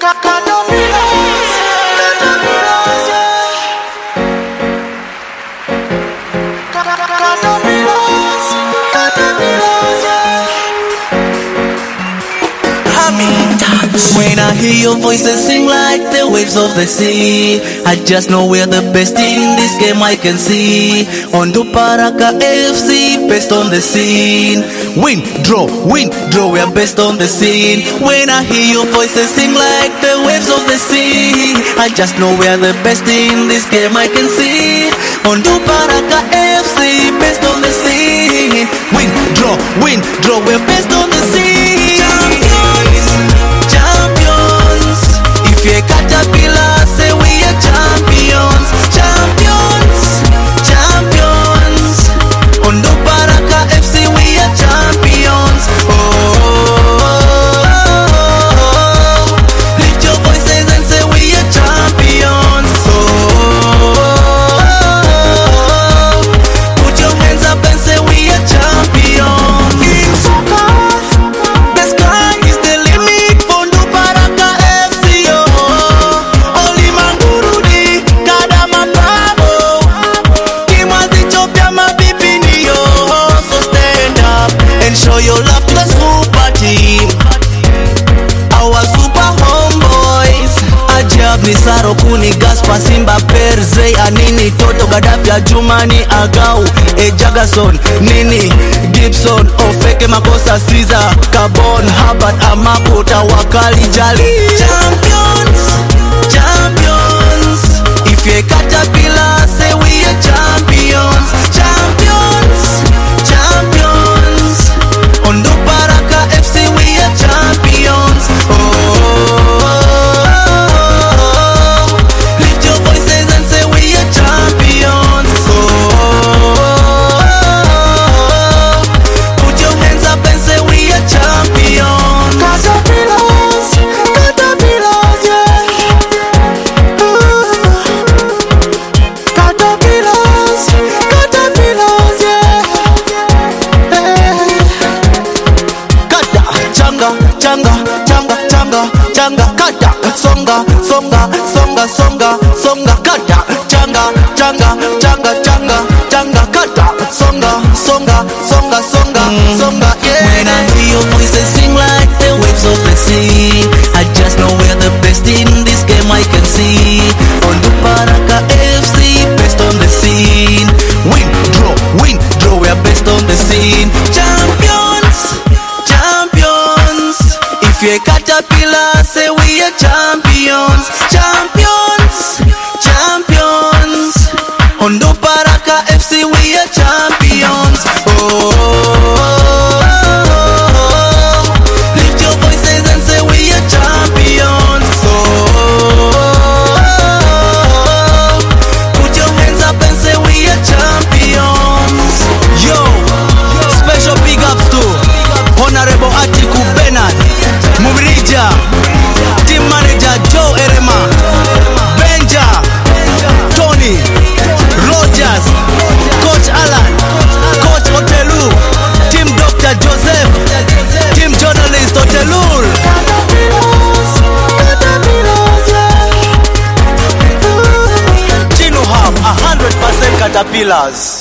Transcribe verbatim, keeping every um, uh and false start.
When I hear your voices sing like the waves of the sea, I just know we're the best in this game I can see. Onduparaka F C, best on the scene. Win, draw, win, draw, we're best on the scene. When I hear your voices sing like the waves of the sea, I just know we're the best in this game I can see. Onduparaka F C, best on the scene. Win, draw, win, draw, we're best on the scene. Champions, champions. If you're a caterpillar, say we are champions. Champions, champions. Onduparaka F C, we are champions. Oh, oh, oh, oh. Lift your voices and say we are champions. Oh, oh, oh. Put your hands up and say we are champions. In soccer, the sky is the limit for Onduparaka F C. Oh, Oli Mangurudi, Kadama Bravo. Kimwazi Chopia Mabibini, oh. So stand up and show your love to the super team, our super homeboys. Ajab ni Saro Kuni Gaspa Simba Perze Anini Toto Gadafia Jumani Agau Ejagason Nini Gibson Ofeke Makosa Caesar Carbon Harvard Amakuta Wakali Jali. Champions, champions. If you're a caterpillar, say we are champions. Champions, champions. Onduparaka F C, we are champions. Oh, oh, oh, oh. Lift your voices and say we are champions. Oh, oh, oh. Put your hands up and say we are champions. Caterpillars, caterpillars, yeah. Ooh. Caterpillars, caterpillars, yeah. Hey. Kata, changa, changa, changa, changa, changa, kata, songa, songa, songa, songa, songa, kata, changa, changa, changa, changa, changa, kata, songa, songa, songa, songa, songa, yeah. When I hear your voices sing like the waves of the sea, I just know we're the best in this game I can see. Onduparaka F C, best on the scene. Win, draw, win, draw, we're best on the scene. Champions, champions. If you're a caterpillar, say we are champions. Champions, champions. Onduparaka F C, we are champions. Oh, oh, oh, oh. Lift your voices and say we are champions. Oh, oh, oh. Put your hands up and say we are champions. Yo, special big ups to Honorable Atiku Bernard Mubirija, team manager Joe Erema, Benja, Tony, Rogers, Coach Alan, Coach Otelu, team Doctor Joseph, team journalist Otelul. Caterpillars, caterpillars, yeah. Chino have a hundred percent caterpillars.